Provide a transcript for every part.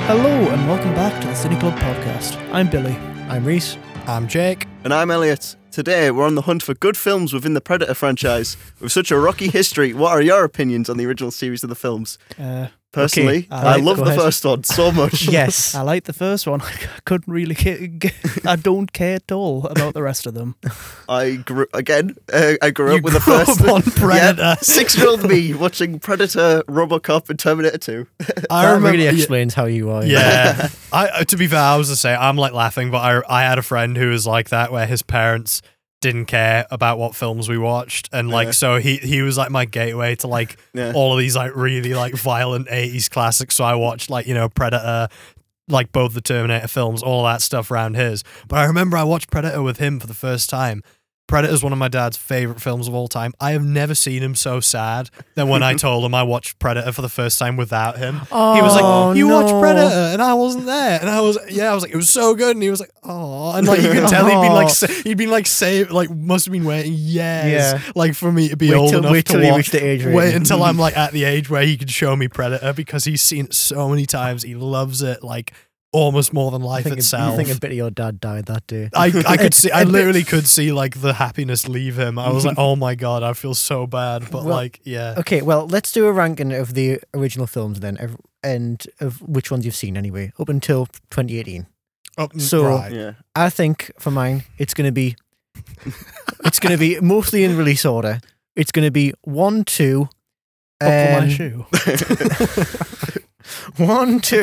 Hello and welcome back to the Cine Club podcast. I'm Billy. I'm Reese. I'm Jake. And I'm Elliot. Today, we're on the hunt for good films within the Predator franchise. With such a rocky history, what are your opinions on the original series of the films? Personally, I love the first one so much. Yes. I like the first one. I couldn't really I don't care at all about the rest of them. I grew up with the first on Predator. Yeah, 6-year-old me watching Predator, RoboCop, and Terminator 2. That really explains how you are. Yeah. To be fair, I was to say, I'm like laughing, but I had a friend who was like that, where his parents didn't care about what films we watched, and like so he was like my gateway to like all of these like really like violent 80s classics. So I watched like, you know, Predator, like both the Terminator films, all that stuff around his. But I remember I watched Predator with him for the first time. Predator's one of my dad's favourite films of all time. I have never seen him so sad than when I told him I watched Predator for the first time without him. He was like, "You watched Predator," and I wasn't there. And I was like, "It was so good." And he was like, "Oh," and like you could tell he'd been like saved, like must have been waiting years, like for me to be old enough to watch. Wait until I'm like at the age where he could show me Predator, because he's seen it so many times. He loves it like almost more than life itself. I think a bit of your dad died that day. I could see, I literally could see like the happiness leave him. I was like, oh my god, I feel so bad. But Okay, well, let's do a ranking of the original films then, and of which ones you've seen anyway, up until 2018. I think for mine, it's going to be mostly in release order. It's going to be 1, 2. Buckle my shoe. 1, 2,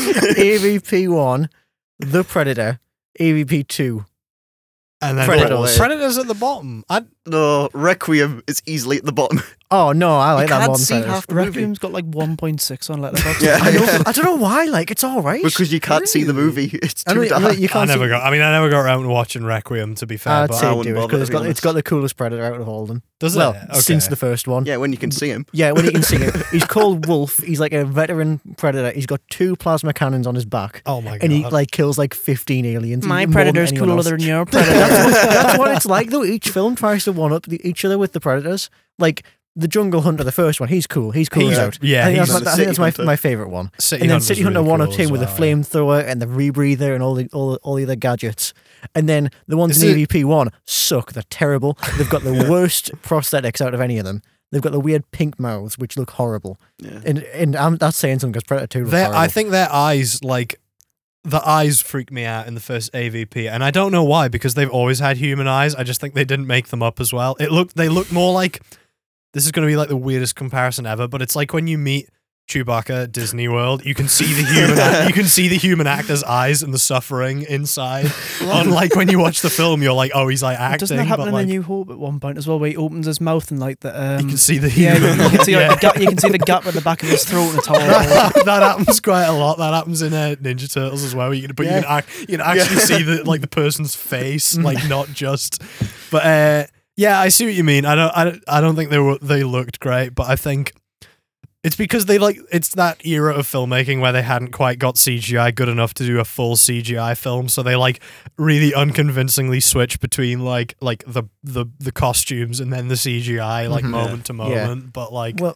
AVP 1, The Predator, AVP 2. And then Predator's at the bottom. No, Requiem is easily at the bottom. Oh no, I like that one. Requiem's got like 1.6 on Letterboxd. I don't know why. Like, it's all right. Because you can't see the movie. It's too dark. I never got around to watching Requiem, to be fair. I'd say do it, because it's got the coolest Predator out of all of them. Does it? Well, since the first one. Yeah, when you can see him. Yeah, when you can see him. He's called Wolf. He's like a veteran Predator. He's got 2 plasma cannons on his back. Oh my god! And he like kills like 15 aliens. My Predator's cooler than your Predator. That's what it's like though. Each film tries to one up each other with the Predators. Like the Jungle Hunter, the first one, he's cool. He's out. Yeah, I think that's my favourite one. City and then City Hunter really 1 cool up 10 with the flamethrower and the rebreather and all the other gadgets. And then the ones in EVP 1 suck. They're terrible. They've got the worst prosthetics out of any of them. They've got the weird pink mouths, which look horrible. Yeah. And that's saying something, because Predator 2 looks horrible. I think their eyes, like, the eyes freak me out in the first AVP, and I don't know why, because they've always had human eyes. I just think they didn't make them up as well. They look more like, this is going to be like the weirdest comparison ever, but it's like when you meet Chewbacca at Disney World, you can see the human actor's eyes and the suffering inside. Unlike when you watch the film, you're like, oh, he's like acting. Doesn't that happen in like, The New Hope at one point as well, where he opens his mouth and like the you can see the you can see like, you can see the gap at the back of his throat, and it's horrible. That happens quite a lot. That happens in Ninja Turtles as well. You can actually see the person's face, like not just. But yeah, I see what you mean. I don't think they looked great, but I think it's because it's that era of filmmaking where they hadn't quite got CGI good enough to do a full CGI film, so they like really unconvincingly switch between like the costumes and then the CGI moment to moment. Yeah. But like,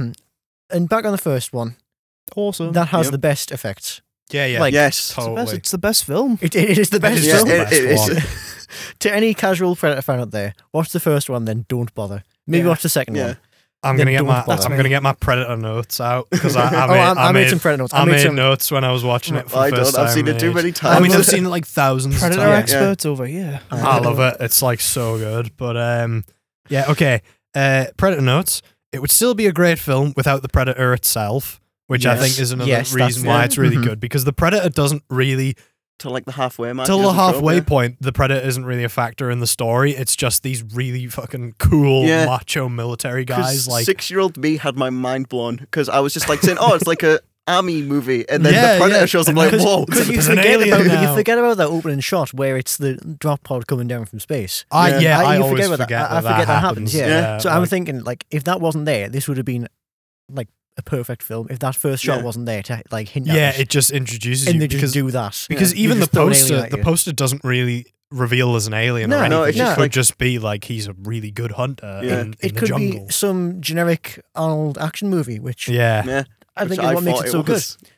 and back on the first one, awesome. That has the best effects. Yeah. Like, yes, totally. It's the best film. It is the best film. It is. To any casual Predator fan out there, watch the first one, then don't bother. Maybe watch the second one. I'm gonna get my Predator notes out, because I made some Predator notes. I made notes when I was watching it for the first time. I've seen it too many times. I mean, I've seen it like thousands of times. Predator experts over here. I love it. It's like so good. But okay. Predator notes. It would still be a great film without the Predator itself, which I think is another reason why it's really good, because the Predator doesn't really. Till like the halfway mark. Till the halfway point, the Predator isn't really a factor in the story. It's just these really fucking cool macho military guys. Like 6-year-old me had my mind blown, because I was just like saying, "Oh, it's like a army movie," and then the Predator shows. I'm like, "Whoa!" Because you forget about that opening shot where it's the drop pod coming down from space. I always forget that. I forget that happens. Yeah. So I'm thinking, like, if that wasn't there, this would have been like a perfect film. If that first shot wasn't there to like hint at it just introduces and you, they just do that, because even the poster doesn't really reveal as an alien or anything. It could just be like he's a really good hunter in the jungle. It could be some generic Arnold action movie, which I think is what makes it so good.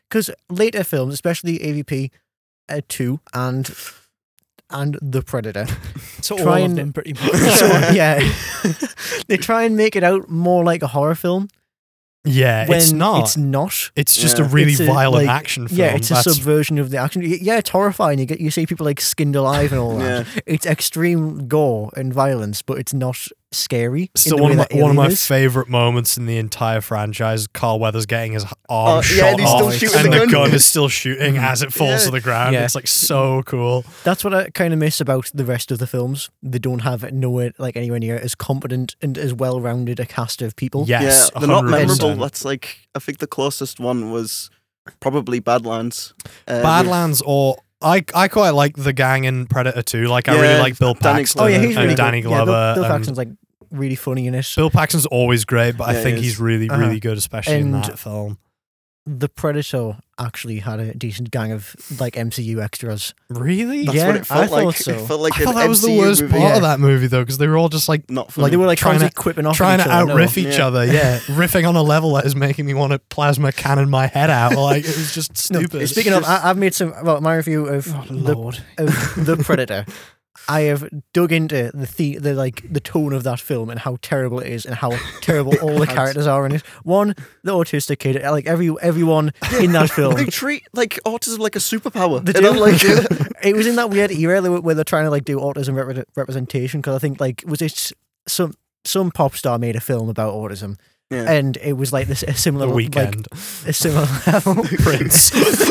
because later films, especially AVP 2 and The Predator, So try all and- of them pretty much. yeah, they try and make it out more like a horror film. Yeah, When it's not. It's not. It's just Yeah. a really It's a, violent like- action film. Yeah, it's a That's- subversion of the action. Yeah, it's horrifying. You see people like skinned alive and all that. Yeah. It's extreme gore and violence, but it's not scary. Still, in the one way of that my Alien is. favorite moments in the entire franchise. Carl Weathers getting his arm shot and he's still off, shooting and the the gun. gun is still shooting as it falls Yeah. to the ground. Yeah. It's like so cool. That's what I kind of miss about the rest of the films. They don't have nowhere like anywhere near as competent and as well-rounded a cast of people. Yes, Yeah, they're not 100%. memorable. That's like, I think the closest one was probably Badlands. Badlands, or I quite like the gang in Predator 2. Like I Yeah, really like Bill Danny Paxton Oh yeah, he's and really Danny good. Yeah, Glover. Bill and Paxton's like really funny in it. Bill Paxton's always great, but Yeah, I think he he's is. really, Uh-huh. really good, especially in And- that film. The Predator actually had a decent gang of like MCU extras. Really? That's Yeah, what it felt I thought like. so. It felt like I thought an that was the MCU worst movie. part of that movie, though, because they were all just like Not funny. Like they were like Trying constantly quipping off trying each to other. out-riff each Yeah. other, yeah. Riffing on a level that is making me want to plasma cannon my head out. Like, it was just No, stupid. speaking of, I've made my review of Oh, the Lord. of The Predator. I have dug into the tone of that film and how terrible it is and how terrible all the characters are in it. One, the autistic kid, like everyone in that film. They treat like autism like a superpower. They And do. I'm like, It was in that weird era where they're trying to like do autism representation, because I think like was it some pop star made a film about autism. Yeah. And it was like this a similar The Weeknd. a similar level. Prince.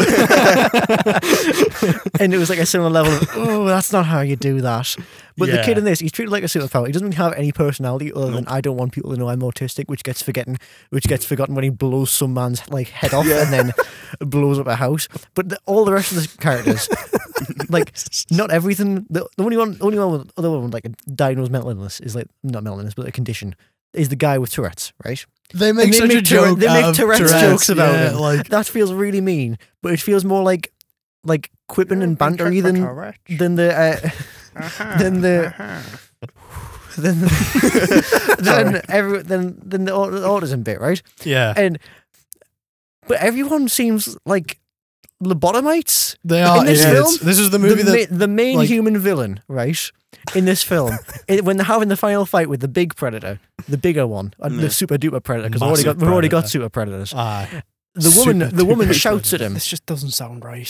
And it was like a similar level of, oh, that's not how you do that. But the Yeah. kid in this, he's treated like a superpower. He doesn't have any personality other than I don't want people to know I'm autistic, which gets forgotten when he blows some man's like head off and then blows up a house. But all the rest of the characters, like not everything. The only one with like a diagnosed mental illness is like not mental illness, but a condition. Is the guy with Tourette's, right? They make And such a joke. They out make of Tourette's jokes about yeah, him. Like, That feels really mean, but it feels more like quipping and bantery than the autism bit, right? yeah. But everyone seems like lobotomites. They are. in this film, This is the movie the main like- human villain, right? In this film, when they're having the final fight with the big predator, the bigger one, the super duper predator, because Massive we've already got predator. super predators. Aye. The woman duper shouts at him. This just doesn't sound right.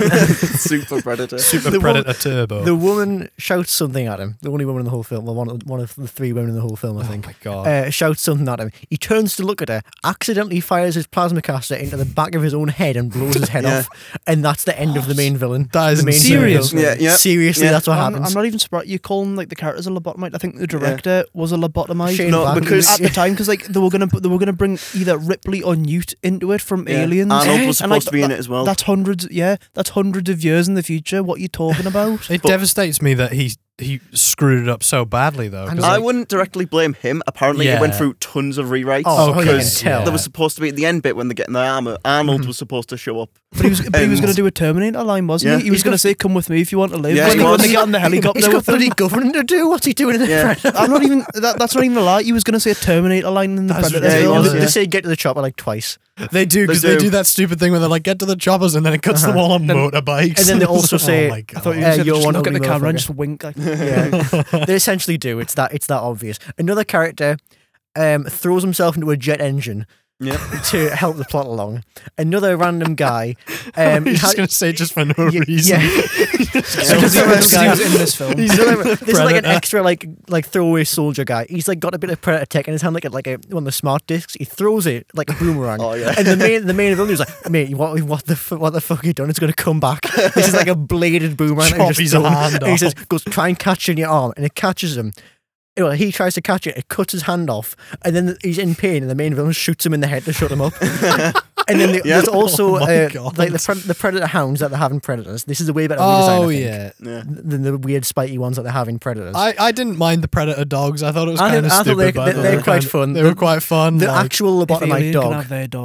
super predator. Super The Predator Turbo. The woman shouts something at him. The only woman in the whole film, well, one of the three women in the whole film, I think. Oh my god. Shouts something at him. He turns to look at her, accidentally fires his plasma caster into the back of his own head and blows his head Yeah. off. And that's the end of the main villain. That is the main serious. villain. Yeah, yeah. Seriously, Yeah. that's what I'm happens. not even surprised you calling like the characters a lobotomite. I think the director was a lobotomite. Shane No, Black. because- at the time, because like they were gonna bring either Ripley or Newt into it from Yeah. Aliens. Arnold was And, supposed like, to be in it as well. That's hundreds of years in the future. What are you talking about? It devastates me that he screwed it up so badly, though. 'cause, And I like, wouldn't directly blame him. Apparently, it went Yeah. through tons of rewrites. Oh, you can because tell. there was supposed to be at the end bit when they're getting their armor. Arnold was supposed to show up. But he was And- going to do a Terminator line, wasn't Yeah. he? He was going to say, "Come with me if you want to live." Yeah, when, he when was. they get on the He's helicopter got with him. bloody governing to do. What's he doing in the Yeah. Predator? I'm not even. That's not even a lie. He was going to say a Terminator line in the That's Predator yeah, he film. was, They yeah. say get to the chopper like twice. They do, because They they do. do that stupid thing where they're like, get to the choppers, and then it cuts them all on motorbikes. and then they also say- oh my I God. thought you Yeah, said you're just one look at the ugly camera and motherfucker. just wink. Like, Yeah, they essentially do. It's that obvious. Another character throws himself into a jet engine Yeah. to help the plot along. Another random guy. He's he just had- going to say just for no yeah, reason. yeah. because he was in this film. This is like an Predator. extra like throwaway soldier guy. He's like got a bit of Predator tech in his hand, like one of the smart discs. He throws it like a boomerang. Oh, yeah. And the main villain is like, mate, what the fuck have you done? It's gonna come back. This is like a bladed boomerang. that Chop he just his thrown. hand And he says, off. goes try and catch it in your arm, and it catches him. Anyway, he tries to catch it, it cuts his hand off, and then he's in pain, and the main villain shoots him in the head to shut him up. And then there's also Oh my God. like the Predator hounds that they have in Predators. This is a way better redesign, Oh, I think, yeah. Yeah. than the weird spiky ones that they have in Predators. I didn't mind the Predator dogs. I thought it was I kind of thought stupid. they're but I thought quite kind- fun. They were quite fun. the like- actual If lobotomite Alien can dog. have their dogs.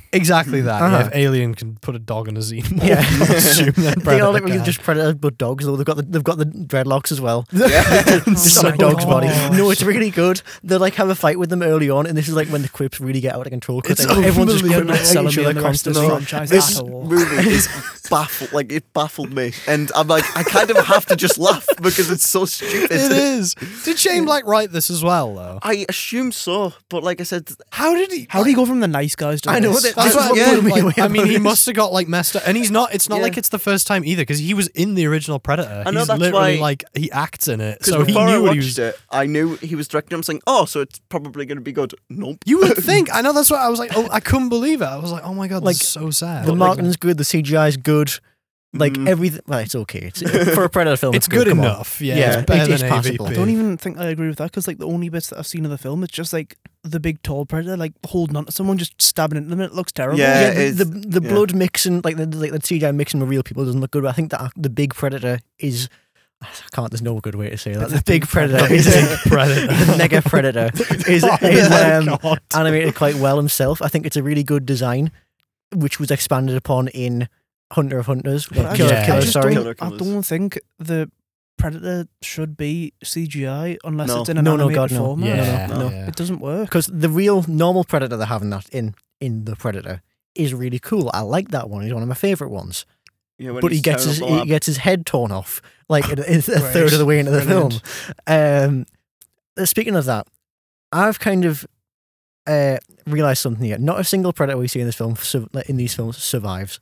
Exactly that. Yeah, if Alien can put a dog in a xenomorph, they all look like just Predator but dogs, though they've got the dreadlocks as well. Yeah. Just on a dog's body. No, it's really good. They like have a fight with them early on, and this is like when the quips really get out of control. Everyone's just quipping at each other constantly. This movie is baffled. Like, it baffled me, and I'm like, I kind of have to just laugh because it's so stupid. It is. Did Shane Black write this as well, though? I assume so, but like I said, how did he go from the nice guys to I know this? That's what blew me away. I mean, he must have got like messed up, and he's not. It's not like it's the first time either, because he was in the original Predator. I know, he's that's literally why, like he acts in it, so he before knew I what watched he was. it, I knew he was directing. I'm saying, oh, so it's probably going to be good. Nope. You would think. I know, that's what I was like. Oh, I couldn't believe it. I was like, oh my god, this is so sad. The marketing's good, the CGI's good. Like everything, well, it's okay. For a Predator film, it's good enough. Yeah, it's better than possible. AVP. I don't even think I agree with that, because like the only bits that I've seen of the film, it's just like the big tall Predator like holding on to someone, just stabbing into them, and it looks terrible. Yeah, the blood mixing, like the CGI mixing with real people doesn't look good. But I think that the big Predator is. There's no good way to say that. The big Predator is the mega Predator is animated quite well himself. I think it's a really good design, which was expanded upon in Hunter of Hunters. I don't think the Predator should be CGI unless it's in an animated format. No. It doesn't work. Because the real normal Predator they have in that in the Predator is really cool. I like that one. He's one of my favourite ones. Yeah, but he gets his head torn off like a third of the way into the film. Speaking of that, I've kind of realised something here. Not a single Predator we see in these films survives.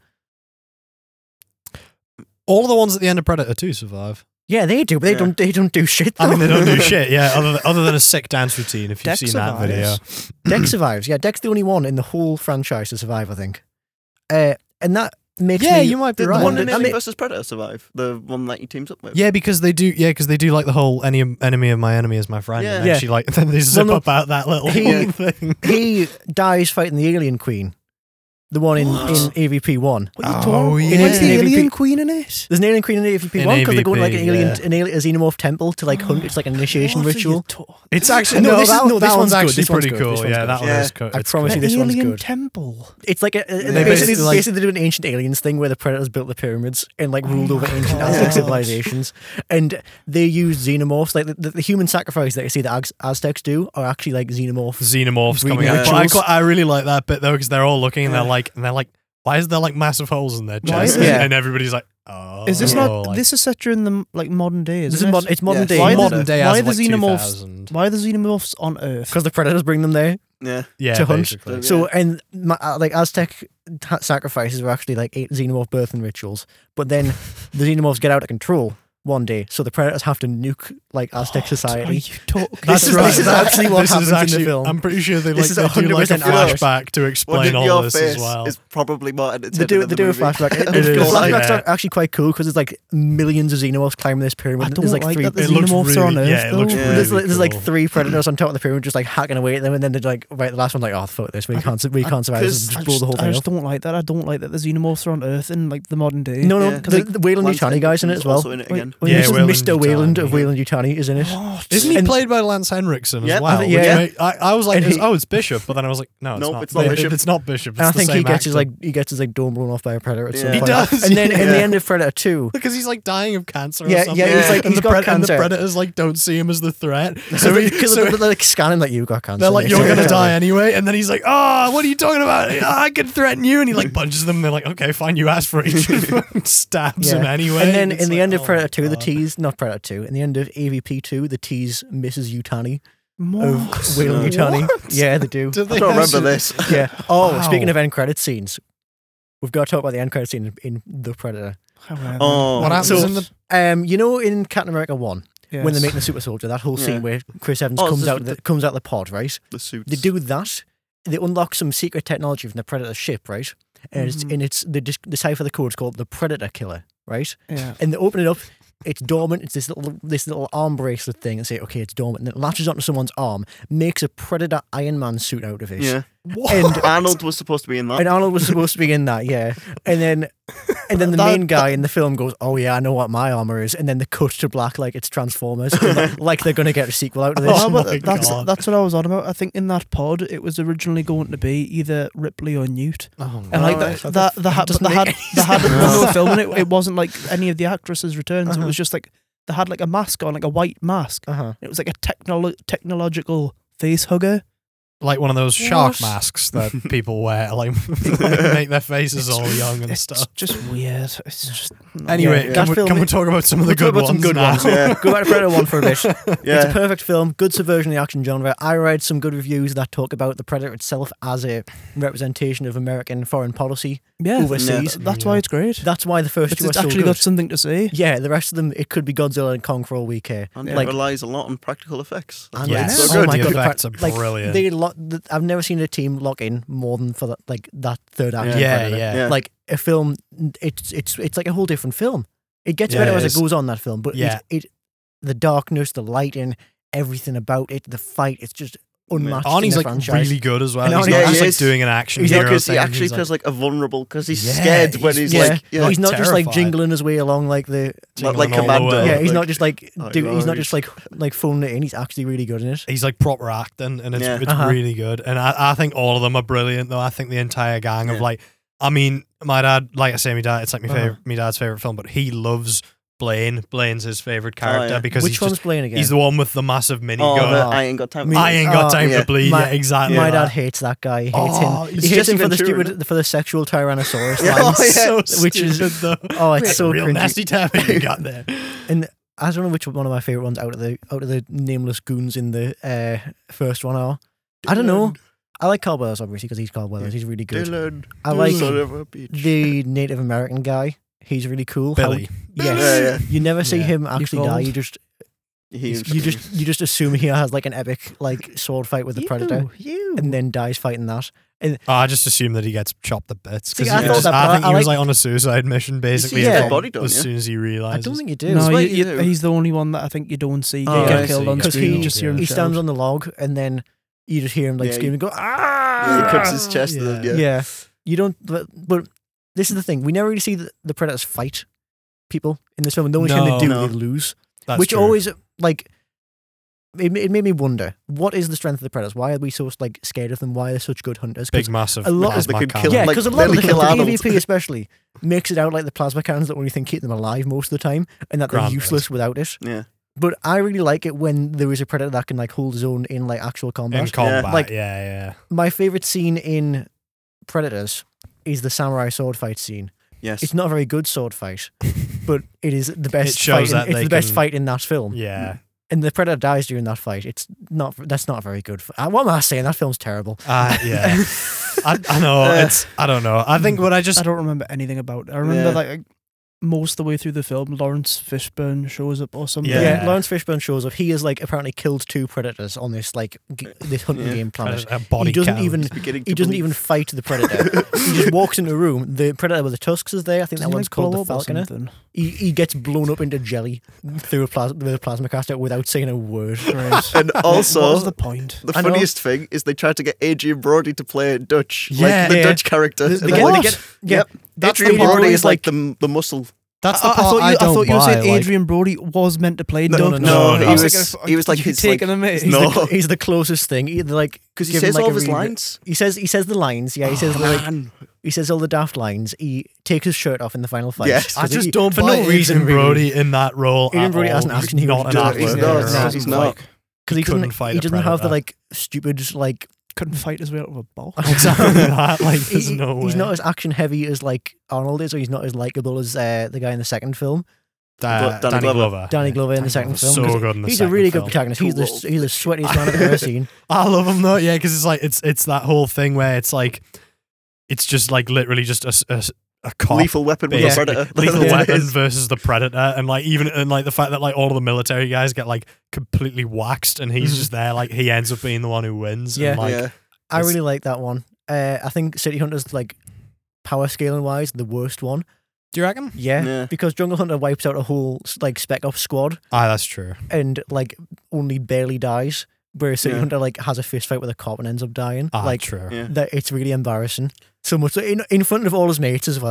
All the ones at the end of Predator 2 survive. Yeah, they do, but they don't do shit. Though. I mean, they don't do shit. Yeah, other than a sick dance routine. If you've seen that video, Dex survives. Yeah, Dex the only one in the whole franchise to survive, I think. And that makes me. Yeah, you might be right. The one in Alien vs Predator survive. The one that he teams up with. Yeah, because they do. Yeah, because they do like the whole enemy of my enemy is my friend. Yeah. And actually, like then they zip up out that little thing. He dies fighting the Alien Queen. The one in AVP 1. What are you talking? What's the Alien Queen in it? There's an Alien Queen in AVP 1 because they go to like a xenomorph temple to like hunt. It's like an initiation ritual. It's actually that one's actually pretty cool. Yeah, that one is cool. I promise you, this one's good. Alien temple. It's like basically they do an ancient aliens thing where the Predators built the pyramids and like ruled over ancient Aztec civilizations, and they use xenomorphs. Like the human sacrifice that you see the Aztecs do are actually like xenomorphs coming out. I really like that bit though, because they're all looking and they're like, why is there like massive holes in their chest? And everybody's like, oh. Is this not? This is set during the like modern day. It's modern day. Why modern day. Why are the xenomorphs? Why are the xenomorphs on Earth? Because the Predators bring them there. To hunt. Basically. So and like Aztec sacrifices were actually like 8 xenomorph birthing rituals, but then the xenomorphs get out of control one day, so the Predators have to nuke like Aztec society. This is actually what happens in the film. I'm pretty sure they do like a flashback to explain all this as well. It's probably more entertaining. They do a flashback. The flashbacks are actually quite cool because there's like millions of xenomorphs climbing this pyramid. There's like 3 xenomorphs are on Earth. There's like 3 Predators on top of the pyramid just like hacking away at them, and then they're like, right, the last one's like, oh fuck this, we can't survive this, just blow the whole thing up. I just don't like that. I don't like that the xenomorphs are on Earth in like the modern day. No, the Weyland-Yutani guy's in it as well. Mr. Weyland of Weyland-Yutani is in it. Isn't he played by Lance Henriksen as well? Yeah. I was like, it's Bishop, but then I was like, no, it's not Bishop. It's not Bishop. I think he gets his dome blown off by a predator. He does. And then in the end of Predator 2, because he's like dying of cancer. Or something. He's got cancer. And the predators like don't see him as the threat. So they're like scanning like, you've got cancer. They're like, you're gonna die anyway. And then he's like, oh, what are you talking about? I can threaten you. And he like punches them. And they're like, okay, fine, you asked for it. Stabs him anyway. And then in the end of Predator 2, the tease, not Predator 2, in the end of AVP 2, the tease Mrs. Yutani. Of Weyland-Yutani. Yeah, they do. I don't remember this. Yeah. Oh, speaking of end credit scenes, we've got to talk about the end credit scene in The Predator. What happens in the... you know, in Captain America 1, when they're making the super soldier, that whole scene where Chris Evans comes out the pod, right? The suits. They do that. They unlock some secret technology from the Predator ship, right? And they decipher the code. It's called the Predator Killer, right? Yeah. And they open it up. It's dormant. It's this little arm bracelet thing, and say, okay, it's dormant. And it latches onto someone's arm, makes a Predator Iron Man suit out of it. Yeah. And Arnold was supposed to be in that. And Arnold was supposed to be in that, yeah. And then And then the main guy in the film goes, "Oh yeah, I know what my armor is," and then they cut to black like it's Transformers, like they're gonna get a sequel out of this. Oh, but that's what I was on about. I think in that pod it was originally going to be either Ripley or Newt, and like they had no filming it. It wasn't like any of the actresses' returns. It was just like they had like a mask on, like a white mask. It was like a technological face hugger. Like one of those shark masks that people wear, like make their faces all young and stuff. It's just weird. It's just anyway. Can we talk about some of the good ones? Some good ones. Yeah. Go back to Predator 1 for a bit. It's a perfect film, good subversion of the action genre. I read some good reviews that talk about the Predator itself as a representation of American foreign policy overseas. That's why it's great. That's why the first two are so actually good. got something to say. Yeah, the rest of them, it could be Godzilla and Kong for all we care. And it relies a lot on practical effects. Yes. So good. The effects are brilliant. I've never seen a team lock in more than for that third act. Yeah. Like a film, it's like a whole different film. It gets better as it goes on, that film, but the darkness, the lighting, everything about it, the fight, it's just unmatched. Arnie's in the like franchise. really good as well. He's not just like doing an action hero because he thing. actually feels like a vulnerable because he's scared when he's like he's not just like jingling his way along like the like Commando. Yeah, he's not just like he's not just like phoning it in. He's actually really good in it. He's like proper acting, and it's really good. And I think all of them are brilliant. Though I think the entire gang of like, I mean, my dad, like I say, my dad, it's like my dad's favorite film, but he loves Blaine. Blaine's his favorite character because which one's Blaine again? He's the one with the massive minigun. I ain't got time. I ain't got time to bleed. Exactly. My dad hates that guy. He hates him. He hates him for the sexual Tyrannosaurus lines, which is it's so real cringy. nasty tapping you got there. And I don't know which one of my favorite ones out of the nameless goons in the first one are. I don't know. I like Carl Weathers obviously because he's Carl Weathers. He's really good. Dylan, I like the Native American guy. He's really cool. Billy. Yes. You never see him actually die. You just assume he has like an epic like sword fight with the Predator and then dies fighting that. And I just assume that he gets chopped to bits. I think he was like on a suicide mission basically. As soon as he realizes. I don't think you do. No, he's the only one that I think you don't see get killed on screen. He stands on the log and then you just hear him like scream and go, ah! He cuts his chest. Yeah. You don't, but this is the thing. We never really see the Predators fight people in this film. And the only time they do, they lose. That's which true. always, like, it made me wonder, what is the strength of the Predators? Why are we so, like, scared of them? Why are they such good hunters? Big, massive a lot plasma of cannons. Yeah, because a lot of the EVP especially makes it out like the plasma cannons that only thing keep them alive most of the time and that they're useless without it. Yeah. But I really like it when there is a Predator that can, like, hold his own in, like, actual combat. In combat, like, yeah. My favourite scene in Predators is the samurai sword fight scene. Yes. It's not a very good sword fight, but it is the best best fight in that film. Yeah. And the Predator dies during that fight. That's not very good. What am I saying? That film's terrible. Yeah. I know. I don't know. I think I don't remember anything about it. I remember like most of the way through the film, Lawrence Fishburne shows up or something. Yeah, Lawrence Fishburne shows up. He has like apparently killed 2 predators on this like this hunting game planet. He doesn't even fight the predator. He just walks into a room. The predator with the tusks is there. I think that one's called the Falconer. He gets blown up into jelly through with a plasma caster without saying a word. Right. And also, what was the point? The funniest thing is they tried to get Adrian Brody to play Dutch, like the Dutch character. Adrian Brody is like the muscle. That's the part I thought you were saying Adrian Brody was meant to play Dutch. No, he was like his taking him in. He's the closest thing. Because he says all of his lines. He says the lines. Yeah, he says all the daft lines. He takes his shirt off in the final fight. Yes, I just don't for no reason Brody in that role. Adrian Brody has an action hero. He's not. Because he doesn't have the like stupid like. Couldn't fight his way out of a ball. Exactly that. Like, there's no way. He's not as action heavy as like Arnold is, or he's not as likable as the guy in the second film. Danny Glover. Danny Glover in the second film. So good in the He's second a really film. good protagonist. He's the sweatiest man I've ever seen. I love him though, yeah, because it's like it's that whole thing where it's like it's just like literally just a cop, lethal weapon with a predator. Lethal weapon versus the predator, and like even and like the fact that like all of the military guys get like completely waxed, and he's just there, like he ends up being the one who wins. Yeah, and, like, I really like that one. I think City Hunter's like power scaling wise the worst one. Do you reckon? Yeah, because Jungle Hunter wipes out a whole like Spec Ops squad. That's true. And like only barely dies. Whereas City Hunter like has a fist fight with a cop and ends up dying. Like true. That it's really embarrassing. So much so in front of all his mates as well.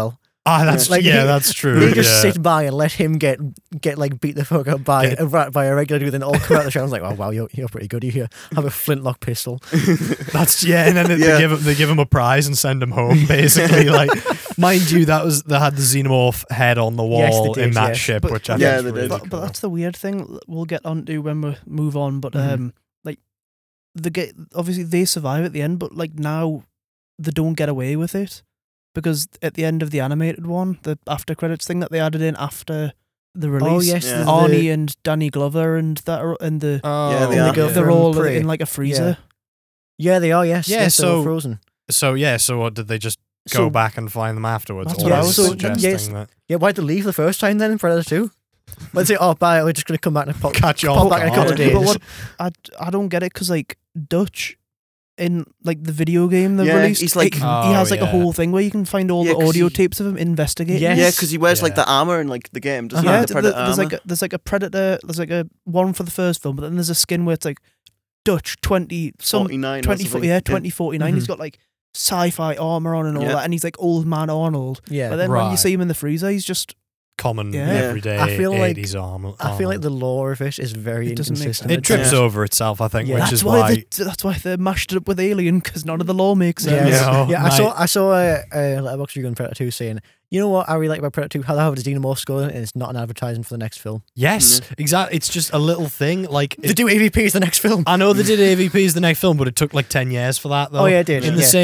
That's that's true. They just sit by and let him get like beat the fuck up by a regular dude, then all come out of the show. I was like, oh wow, you're pretty good. You have a flintlock pistol. And then they give him a prize and send him home. Basically, like, mind you, they had the xenomorph head on the wall in that ship, which I think is really cool. But that's the weird thing we'll get onto when we move on. But like obviously they survive at the end, but like now they don't get away with it. Because at the end of the animated one, the after credits thing that they added in after the release, Arnie and Danny Glover and that are in the they're all in like a freezer. Yeah, they are. Yes, so frozen. So what did they just go back and find them afterwards? That's what I was suggesting. That. Yeah, why'd they leave the first time then in Predator 2? Let's say, bye. We're just gonna come back and pop back in a couple of days. But what I don't get it because like Dutch. In like the video game they released, he's like he has like a whole thing where you can find all the audio tapes of him investigating. Yeah, because he wears like the armor in like the game. Doesn't he? The Predator armor. There's like a Predator. There's like a one for the first film, but then there's a skin where it's like Dutch 2049. He's got like sci-fi armor on and all that, and he's like old man Arnold. Yeah, but then when you see him in the freezer, he's just common everyday 80s armor. I feel like the lore of it is very inconsistent. It trips over itself, I think, which is why that's why they mashed it up with Alien, because none of the lore makes sense. I saw a Letterboxd review on Predator 2 saying, you know what I really like about Predator 2? How the xenomorphs go, and it's not an advertising for the next film. Yes, exactly. It's just a little thing. Like they do AVP as the next film. I know they did AVP as the next film, but it took like 10 years for that, though. Oh yeah, it did.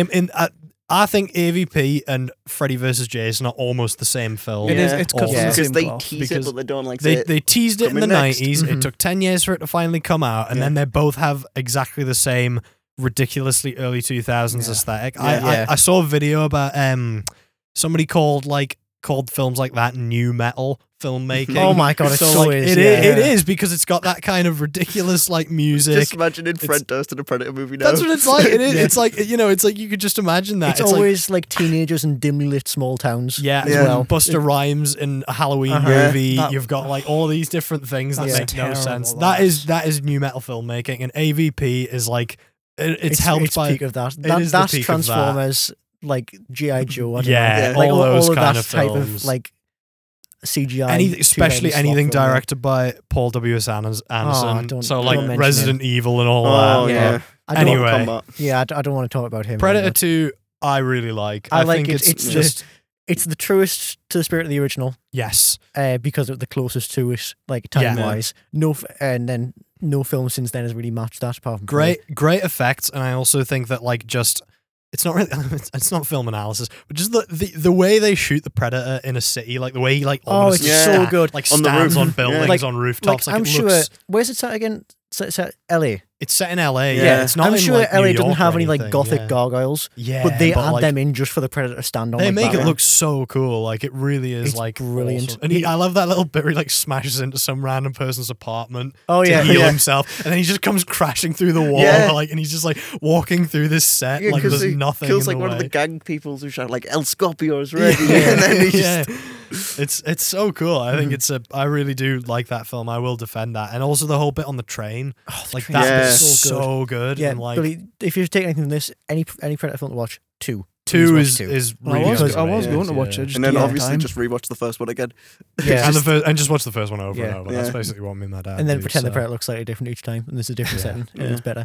I think AVP and Freddy vs. Jason are almost the same film. It is. It's because they tease it, but they don't like say they teased it in the 90s. It took 10 years for it to finally come out, and then they both have exactly the same ridiculously early 2000s aesthetic. I saw a video about somebody called films like that new metal filmmaking. Oh my god, it is because it's got that kind of ridiculous like music. Just imagine Fred Durst in a Predator movie now. That's what it's like. It is. It's like, it's like you could just imagine that. It's always like teenagers in dimly lit small towns. Yeah, as well. Busta Rhymes in a Halloween movie. You've got like all these different things that make no sense. That is new metal filmmaking, and AVP is like it's helped by peak of that. That's Transformers. Like G.I. Joe, all those kind of type films. Of like CGI, especially anything directed by Paul W.S. Anderson. So like Resident Evil and all that. Yeah. Anyway, I don't want to talk about him. Predator 2, I really like. I think it's the truest to the spirit of the original. Yes, because of the closest to it, like time wise. And then no film since then has really matched that. Apart from great effects, and I also think that like just. It's not really. It's not film analysis, but just the way they shoot the Predator in a city, like the way he like. It's so good. Like stands on buildings, on rooftops. Like, I'm sure. Where's it set again? It's set L.A. It's set in L.A. Yeah, it's not. I'm sure like L.A. doesn't have any like gothic gargoyles. Yeah, but they add them in just for the Predator to stand on. They make Batman. it look so cool. Like it really is. It's like brilliant. Awesome. And I love that little bit where he like smashes into some random person's apartment to heal himself, and then he just comes crashing through the wall, like, and he's just like walking through this set like there's nothing. Kills in like the one way. of the gang people who shout like El Scorpio's ready, and then he just. It's so cool. I think I really do like that film. I will defend that, and also the whole bit on the train. Like that is so good. Yeah, and like, Billy, if you take anything from this, any Predator film to watch, two is really good. I was going to watch it, and then obviously just rewatch the first one again. Yeah, and just watch the first one over and over. That's basically what me and my dad. And then pretend the Predator looks slightly different each time, and there's a different setting, and it's better.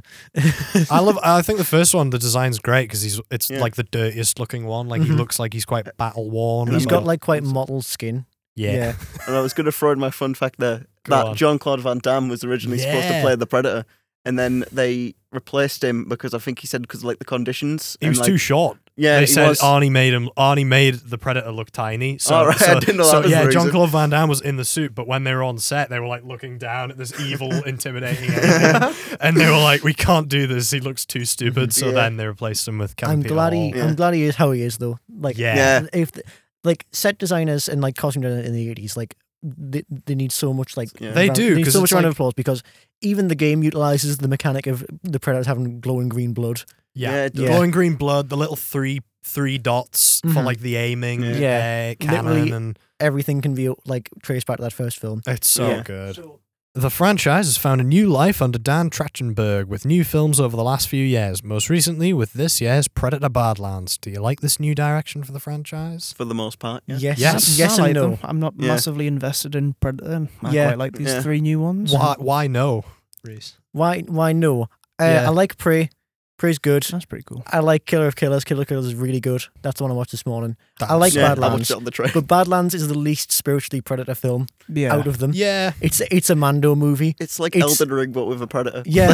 I think the first one, the design's great because it's like the dirtiest looking one. Like he looks like he's quite battle worn. He's got like quite mottled skin. Yeah. And I was going to throw in my fun fact there that Jean-Claude Van Damme was originally supposed to play the Predator, and then they replaced him because I think he said because of like the conditions. He was too short. Yeah, they said Arnie made the Predator look tiny. So, I didn't know that was the reason. Jean-Claude Van Damme was in the suit, but when they were on set, they were like looking down at this evil, intimidating alien, and they were like, "We can't do this. He looks too stupid." So then they replaced him with I'm glad he is how he is though. Like, if like set designers and like costume designers in the 80s, like they need so much like they need so much round of applause because even the game utilizes the mechanic of the Predators having glowing green blood. Glowing green blood, the little three dots for like the aiming cannon, literally and everything can be like traced back to that first film. It's so good. The franchise has found a new life under Dan Trachtenberg with new films over the last few years, most recently with this year's Predator Badlands. Do you like this new direction for the franchise? For the most part, yeah. Yes and no. I'm not massively invested in Predator. I quite like these 3 new ones. Why no, Reese? Why no? I like Prey. Prey's good. That's pretty cool. I like Killer of Killers. Killer of Killers is really good. That's the one I watched this morning. I like Badlands. I watched it on the train. But Badlands is the least spiritually Predator film out of them. Yeah. It's a Mando movie. It's like Elden Ring, but with a Predator. Yeah.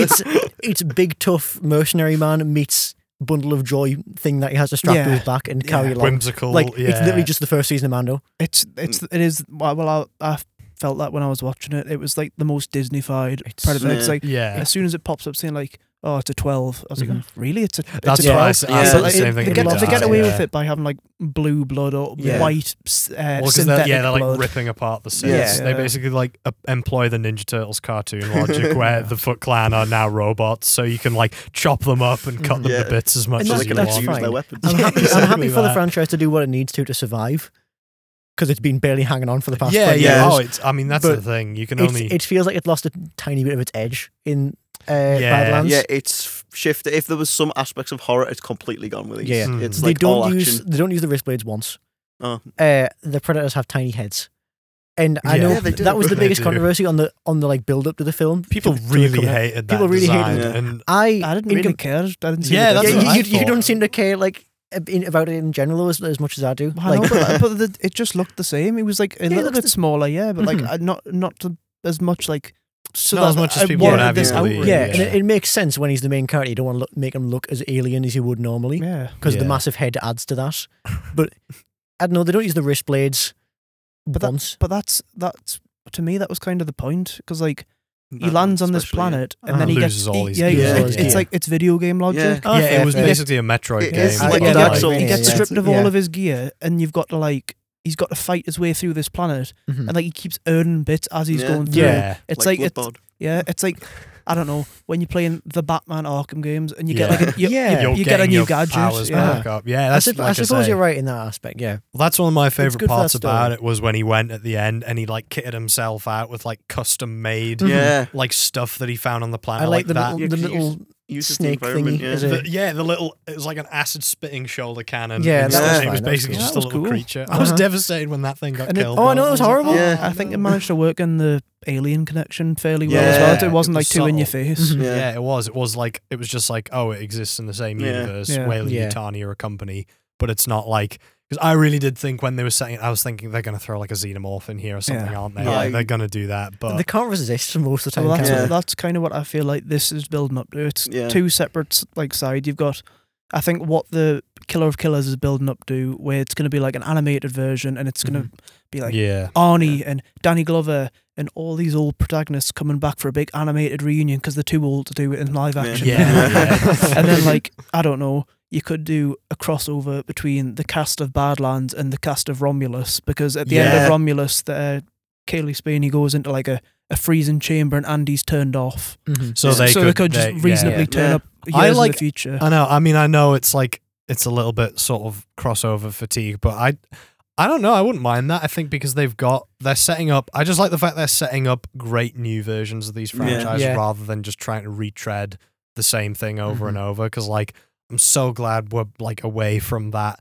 it's big, tough mercenary man meets bundle of joy thing that he has to strap to his back and carry along. Whimsical. It's literally just the first season of Mando. It is. Well, I felt that when I was watching it. It was like the most Disney-fied Predator. It's like as soon as it pops up saying like, oh, it's a 12. I was like, really? It's a 12? That's the same thing. They get away with it by having like blue blood or white synthetic they're like blood. ripping apart the Siths. They basically like employ the Ninja Turtles cartoon logic where the Foot Clan are now robots, so you can like chop them up and cut them to bits as much as you want. Use their weapons. I'm happy for the franchise to do what it needs to survive. Because it's been barely hanging on for the past 20 years. Oh, that's the thing. You can only... It feels like it lost a tiny bit of its edge in Badlands. Yeah, it's shifted. If there was some aspects of horror, it's completely gone with these. Yeah. It's like all action. They don't use the wrist blades once. Oh. The Predators have tiny heads. And I know that was the biggest controversy on the like build up to the film. People really hated that. People really hated it. And I didn't really care. I didn't see you don't seem to care like about it in general as much as I do. I know, but it just looked the same. It was like a little bit smaller, but like not as much like. So not as much as people would have this and it makes sense when he's the main character. You don't want to make him look as alien as you would normally, because the massive head adds to that. But I don't know. They don't use the wrist blades. But that's to me that was kind of the point, because like. He lands on this planet and then he loses all his it's like it's video game logic. It was basically a Metroid game. He gets stripped of all of his gear, and you've got to he's got to fight his way through this planet, and like he keeps earning bits as he's going through. It's like it's like I don't know, when you're playing the Batman Arkham games and you get like you get a new gadget. I suppose you're right in that aspect. Yeah, well, that's one of my favorite parts about it was when he went at the end and he like kitted himself out with like custom made like stuff that he found on the planet. I like the that. little snake thingy. The little, it was like an acid spitting shoulder cannon. Yeah, it was basically just a little creature. I was devastated when that thing got killed. I know, it was horrible. Yeah, I think it managed to work in the alien connection fairly well as well. It wasn't like too in your face. Yeah, it was. It was just like, oh, it exists in the same universe. Weyland-Yutani are a company, but it's not like. Because I really did think when they were setting it, I was thinking they're going to throw like a xenomorph in here or something, aren't they? Like, they're going to do that, but they can't resist most of the time. Well, that's kind of what I feel like this is building up to. It's two separate like sides. You've got, I think, what the Killer of Killers is building up to, where it's going to be like an animated version, and it's going to be like Arnie and Danny Glover and all these old protagonists coming back for a big animated reunion because they're too old to do it in live action. And then like, I don't know, you could do a crossover between the cast of Badlands and the cast of Romulus, because at the end of Romulus, Kaylee Spaney goes into like a freezing chamber and Andy's turned off. So they could just reasonably turn up years in the future. I know. I mean, I know it's like it's a little bit sort of crossover fatigue, but I don't know. I wouldn't mind that. I think because they're setting up. I just like the fact they're setting up great new versions of these franchises rather than just trying to retread the same thing over and over. Because like, I'm so glad we're like away from that,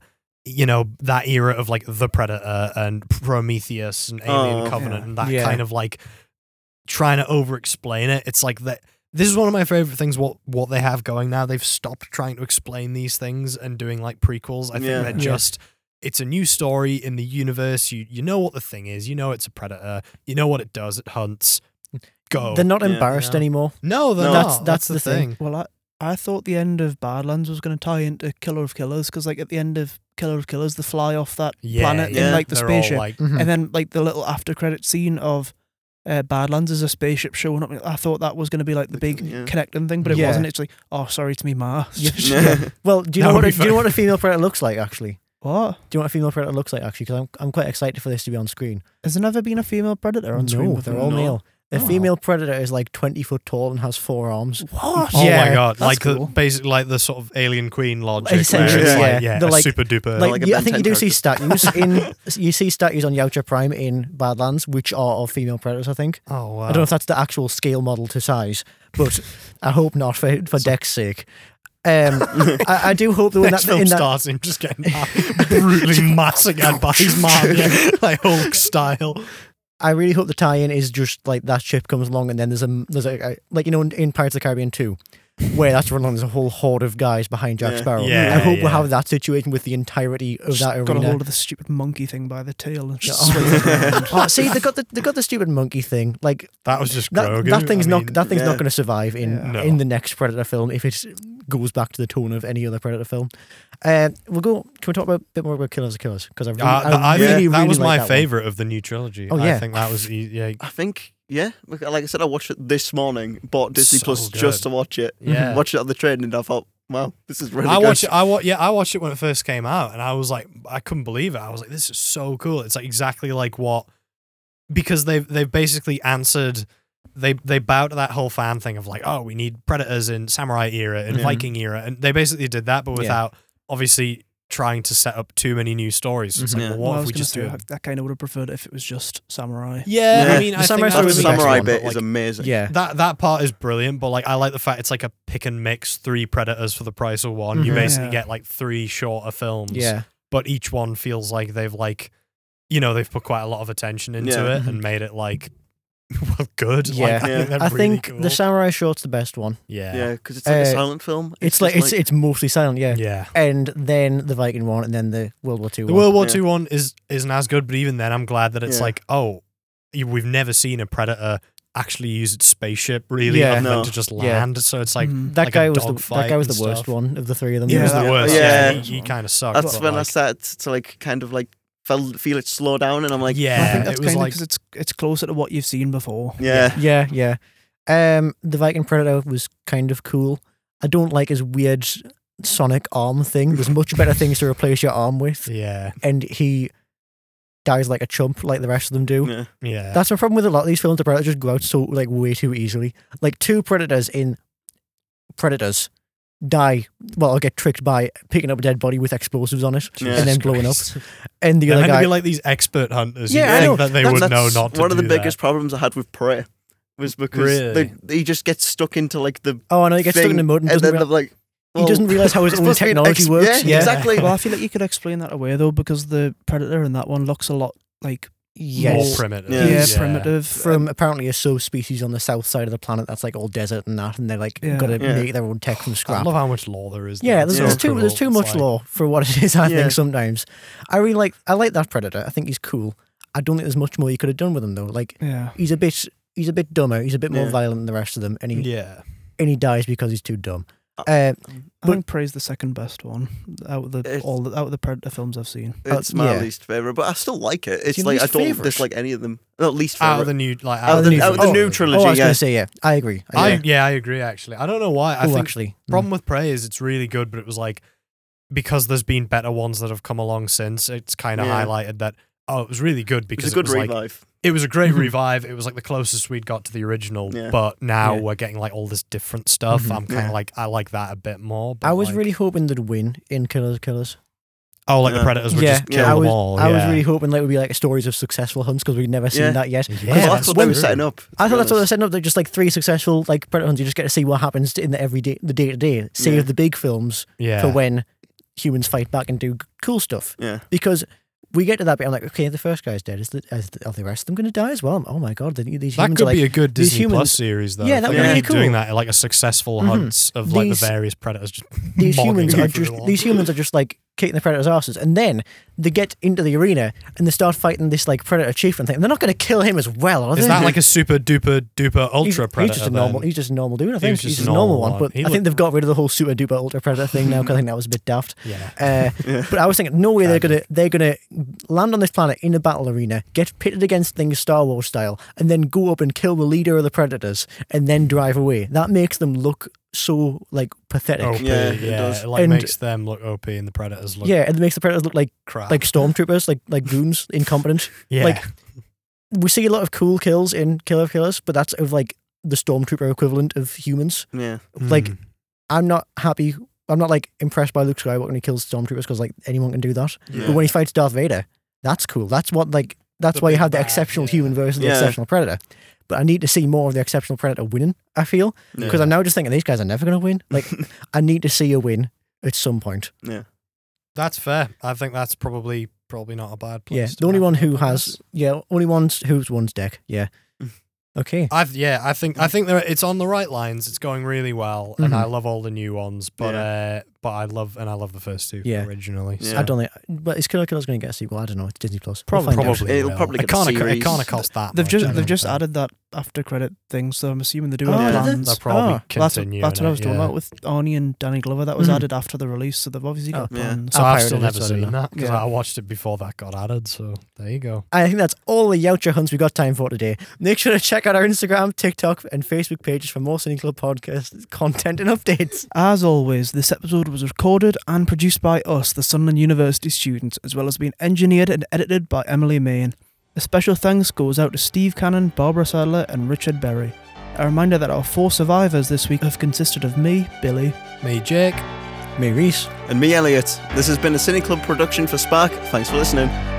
that era of like the Predator and Prometheus and Alien Covenant and that kind of like trying to over-explain it. It's like that. This is one of my favorite things. What they have going now, they've stopped trying to explain these things and doing like prequels. I think they're just. It's a new story in the universe. You know what the thing is. You know it's a predator. You know what it does. It hunts. Go. They're not embarrassed anymore. No, they're not. That's the thing. Well, I thought the end of Badlands was going to tie into Killer of Killers, because like at the end of Killer of Killers, they fly off that planet in like the spaceship, and then like the little after credit scene of Badlands is a spaceship showing up. I thought that was going to be like the big connecting thing, but it wasn't. It's like, oh, sorry, it's me, Mars. Well, do you know what a female predator looks like actually? What? Do you know what a female predator looks like actually? Because I'm quite excited for this to be on screen. Has there never been a female predator on screen? No, they're all male. A female predator is like 20 foot tall and has 4 arms. What? Oh my god! That's cool. Basically like the sort of Alien Queen logic. Essentially, where it's They're like super duper. I think you do see statues you see statues on Yautja Prime in Badlands, which are of female predators. I think. Oh wow! I don't know if that's the actual scale model to size, but I hope not for Deck's sake. I do hope that when next film starts him just getting brutally massacred by his mom, like Hulk style. I really hope the tie-in is just like that ship comes along and then there's a like in Pirates of the Caribbean 2, where that's running there's a whole horde of guys behind Jack Sparrow. I hope we'll have that situation with the entirety of that arena. Got a hold of the stupid monkey thing by the tail and just see, they got the stupid monkey thing. Like that was just Grogu. That thing's not going to survive in the next Predator film if it goes back to the tone of any other Predator film. Can we talk about a bit more about Killers of Killers? Because I really that was like my favorite of the new trilogy. Oh, yeah. I think that was I think like I said, I watched it this morning. Bought Disney Plus good. just to watch it. Yeah, watched it on the train, and I thought, wow, this is really I good. watched it when it first came out, and I was like, I couldn't believe it. I was like, this is so cool. It's like exactly like what, because they've basically answered. They bow to that whole fan thing of like, oh, we need Predators in Samurai era and Viking era, and they basically did that, but without obviously trying to set up too many new stories. So it's like, well, what if we just do it? That kind of would have preferred if it was just Samurai. Yeah, I mean, the I think the Samurai bit like, is amazing. Yeah, that part is brilliant, but like I like the fact it's like a pick and mix 3 Predators for the price of one. You basically get like 3 shorter films. Yeah, but each one feels like they've like, they've put quite a lot of attention into it and made it like. Well, good. Yeah, like, I really think cool. the Samurai short's the best one. Yeah, because it's like a silent film. It's mostly silent. Yeah, and then the Viking one, and then the World War II one. The World War II one isn't as good, but even then, I'm glad that it's like, we've never seen a Predator actually use its spaceship really, other than to just land. So it's like that like guy was the worst stuff. one of the 3 of them. He was the worst. Yeah, he kind of sucked. That's when I started to like kind of like feel it slow down, and I'm like, I think that's kind of because it's closer to what you've seen before. Yeah. The Viking Predator was kind of cool. I don't like his weird sonic arm thing. There's much better things to replace your arm with. Yeah, and he dies like a chump, like the rest of them do. Yeah. That's the problem with a lot of these films. The Predators just go out so like way too easily. Like 2 Predators in Predators die, or get tricked by picking up a dead body with explosives on it and then blowing up. And the other guy, be like these expert hunters. Yeah, think that they would know not to. One of the biggest that. problems I had with Prey was because he just gets stuck into like the he gets stuck in the mud and doesn't like. He doesn't realize how his own technology works. Yeah, exactly. Well, I feel like you could explain that away though, because the Predator in that one looks a lot like more primitive. Yeah, primitive. From apparently a subspecies on the south side of the planet that's like all desert and that, and they're like got to make their own tech from scrap. I love how much lore there is. Yeah, there's too much lore for what it is. I think sometimes I like that Predator. I think he's cool. I don't think there's much more you could have done with him though. Like he's a bit dumber. He's a bit more violent than the rest of them, and he dies because he's too dumb. I think Prey's the second best one out of the Predator films I've seen. It's my least favorite, but I still like it. It's like I don't dislike any of them. No, least favorite out of the new new trilogy. I was going to say I agree. I agree. Actually, I don't know why. I think actually problem with Prey is it's really good, but it was like because there's been better ones that have come along since. It's kind of highlighted that it was really good because it was a good revive. It was a great revive. It was like the closest we'd got to the original, but now we're getting like all this different stuff. I'm kind of like, I like that a bit more. I was really hoping they'd win in Killers. Oh, like the Predators would just kill them all. I was really hoping it would be like stories of successful hunts because we'd never seen that yet. Yeah, that's what they were setting up. I thought that's what they were setting up. They're just like 3 successful like Predator hunts. You just get to see what happens in the day-to-day. Save the big films for when humans fight back and do cool stuff. Yeah. Because we get to that bit, I'm like, okay, the first guy's dead. Are the rest of them going to die as well? Oh my god, these humans could be a good Disney Plus series, though. Yeah, that would be really cool. Doing that, like a successful hunts of like the various predators. Just these humans are just like kicking the predators' asses, and then they get into the arena and they start fighting this like predator chieftain thing. And they're not going to kill him as well, are they? Is that like a super duper ultra predator? He's just a normal dude. I think he's just a normal one. But I think they've got rid of the whole super duper ultra predator thing now because I think that was a bit daft. Yeah. But I was thinking, no way they're gonna land on this planet in a battle arena, get pitted against things Star Wars style, and then go up and kill the leader of the predators and then drive away. That makes them look so like pathetic. OP, it like makes them look OP and the predators look and it makes the predators look like crap, like stormtroopers, like goons, incompetent. Yeah. Like we see a lot of cool kills in Killer of Killers, but that's of like the Stormtrooper equivalent of humans. Yeah. Like, I'm not happy. I'm not like impressed by Luke Skywalker when he kills Stormtroopers because like anyone can do that. Yeah. But when he fights Darth Vader, that's cool. That's what like that's why you have the exceptional human versus the exceptional predator. But I need to see more of the exceptional predator winning, I feel. Because I'm now just thinking these guys are never going to win. Like, I need to see a win at some point. Yeah. That's fair. I think that's probably not a bad place. Yeah, the only one who has... Yeah, only one's who's one's deck. Yeah. Okay. I think it's on the right lines. It's going really well, and I love all the new ones. But I love the first two originally. So. I don't think, but is Killer of Killers going to get a sequel? I don't know. It's Disney Plus. Probably it'll probably get a series. It can't have cost that. They've just added that after credit thing, so I'm assuming they're doing plans. They'll probably continue. That's what I was talking about with Arnie and Danny Glover. That was added after the release, so they've obviously got plans. So I've still never seen that because I watched it before that got added. So there you go. I think that's all the Yautja hunts we got time for today. Make sure to check out our Instagram, TikTok, and Facebook pages for more Cine Club podcast content and updates. As always, this episode was recorded and produced by us, the Sunderland University students, as well as being engineered and edited by Emily Main. A special thanks goes out to Steve Cannon, Barbara Sadler, and Richard Berry. A reminder that our 4 survivors this week have consisted of me, Billy, me, Jake, me, Reese, and me, Elliot. This has been a Cine Club production for Spark. Thanks for listening.